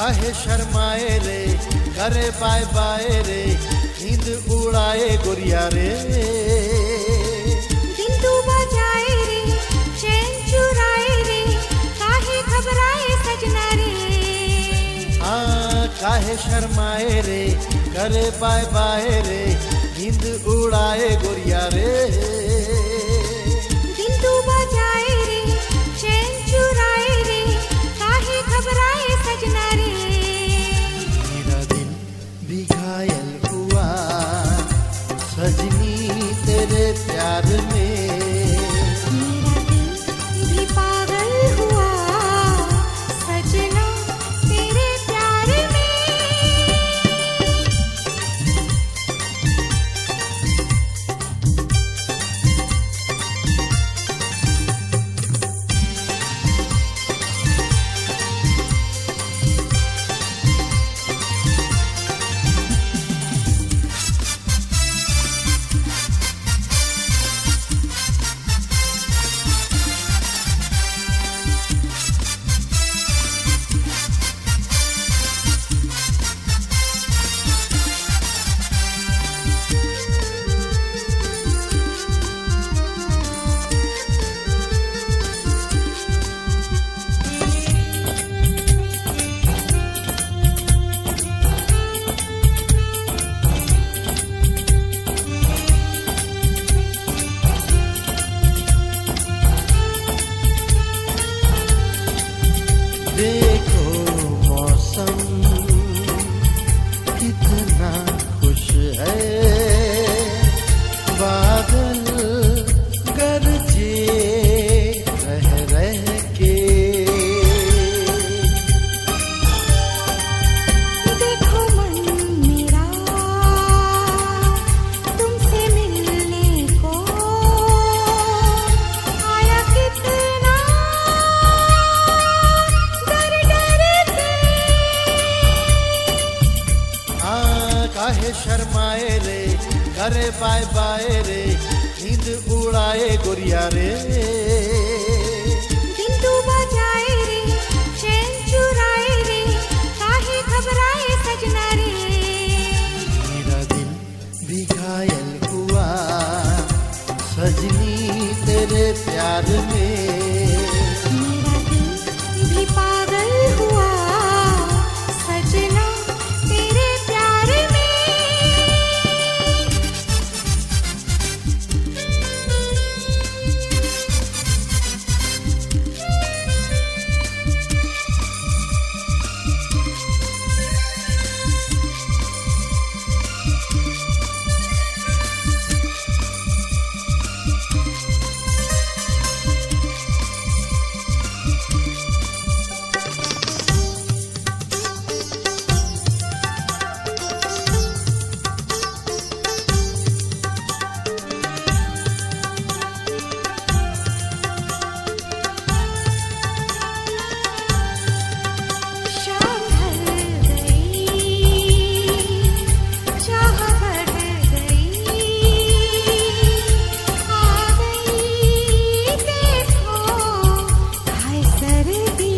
काहे शर्माए रे, करे बाय बाय रे, नींद उड़ाए गोरिया रे। दिल तू बजाए रे, चैन चुराए रे, काहे घबराए सजना रे। काहे शर्माए रे, करे बाय बाय रे, नींद उड़ाए गोरिया रे। दिल तू बजाए रे, चैन चुराए रे, काहे घबराए सजना रे। मेरा दिल भी घायल हुआ सजनी तेरे प्यार में। मेरा दिल भी पागल हुआ सजना तेरे प्यार में। देखो मौसम कितना खुश है, बादल गरजे रह रह के। देखो मन मेरा तुमसे मिलने को आया कितना डर डर के। काहे शर्माए रे, करे बाय बाय रे, नींद उड़ाए गोरिया रे। दिल तू बजाए रे, चैन चुराए रे, काहे घबराए सजना रे। मेरा दिल भी घायल हुआ सजनी तेरे प्यार में। मेरा दिल भी पागल हुआ सजना तेरे प्यार में। शाम ढल गई, चाह बढ़ गई, आ गई देखो हाय सर्दी।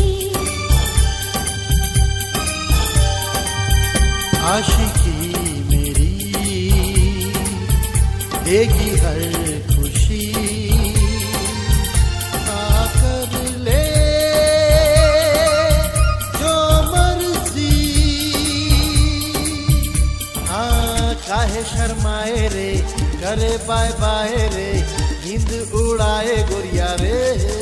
आशिकी मेरी देगी हर खुशी, आकर ले जो मर्जी। काहे शर्माए रे, करे बाय बाय रे, नींद उड़ाए गोरिया रे।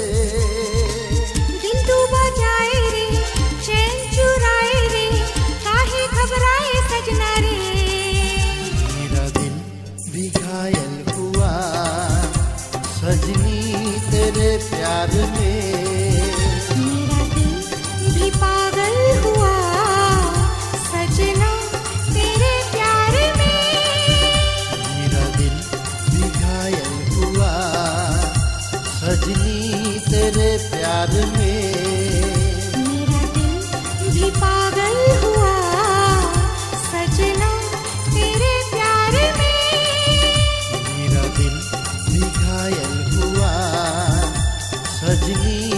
दिल तू बजाए रे, चैन चुराए रे, काहे घबराए सजना रे। मेरा दिल भी घायल हुआ सजनी तेरे प्यार में। मेरा दिल भी पागल हुआ सजना तेरे प्यार में। मेरा दिल भी घायल हुआ सजनी तेरे प्यार में। मेरा दिल भी पागल हुआ सजना तेरे प्यार में। मेरा दिल भी घायल हुआ सजनी